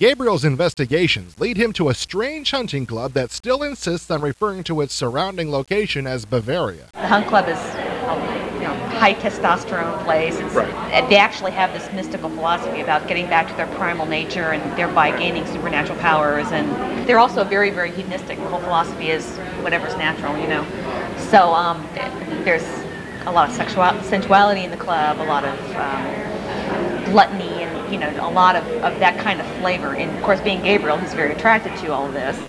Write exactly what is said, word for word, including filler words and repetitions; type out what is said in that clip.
Gabriel's investigations lead him to a strange hunting club that still insists on referring to its surrounding location as Bavaria. The Hunt Club is a you know, high testosterone place. It's, Right. They actually have this mystical philosophy about getting back to their primal nature and thereby gaining supernatural powers. And they're also very, very hedonistic. The whole philosophy is whatever's natural, you know. So um, there's a lot of sexual sensuality in the club, a lot of um, gluttony, and you know, a lot of, of that kind of flavor. And of course, being Gabriel, he's very attracted to all of this.